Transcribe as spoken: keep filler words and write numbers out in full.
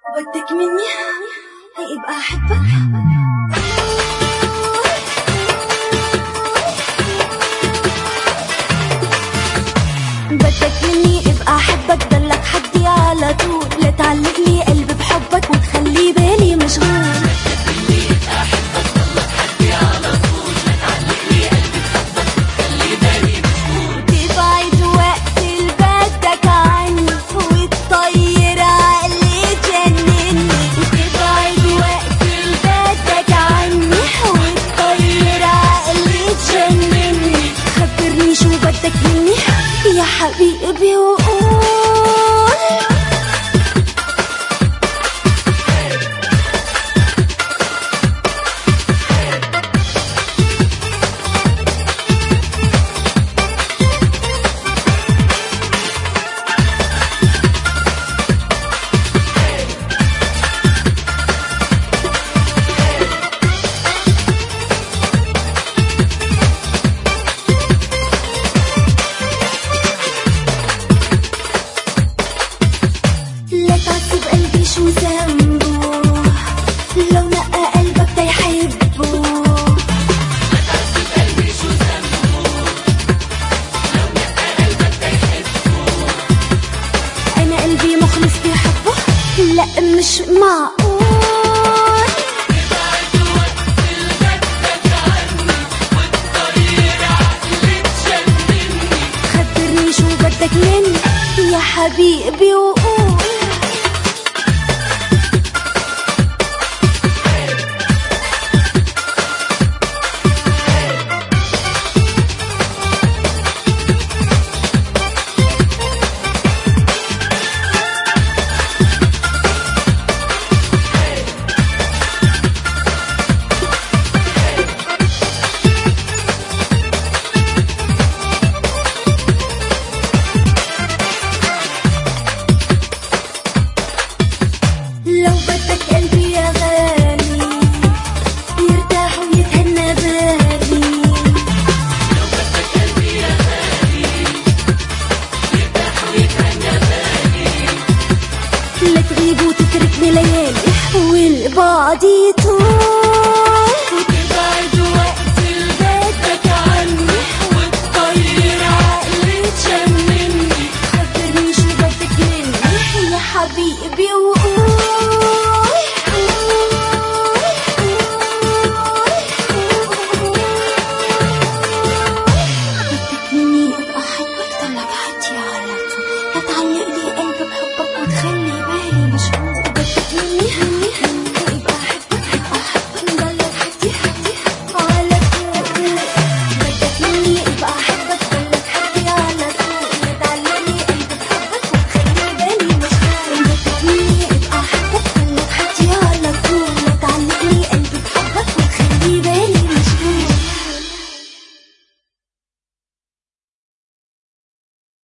بدك مني يبقى أحبك. بدك مني ابقى أحبك، ضلك حدي على طول، لا تعلق لي قلبي بحبك وتخلي بالي مشغول. بدك مني ابقى أحبك، ضلك حدي على طول، لا تعلق لي قلبي بحبك وتخلي بالي مشغول. تبعد وقت اللي بدك عني وتطير عقلي تجنني، تبعد وقت اللي بدك عني وتطير عقلي تجنني. خبرني شو بدك مني يا حبيبي وقول. لا تعذب قلبي شو ذنبه، لو نقى قلبك دا يحبه. لا تعذب قلبي شو ذنبه، لو نقى قلبك دا يحبه. أنا قلبي مخلص بحبه، لا مش معقول. تبعد وقت اللي بدك عني وتطير عقلي تجنني. خبرني شو بدك مني يا حبيبي وقول. لو بدك قلبي يا غالي يرتاح ويتهنى بالي. لو بدك قلبي يا غالي يرتاح ويتهنى بالي. لا تغيب وتتركني ليالي والبعد يطول.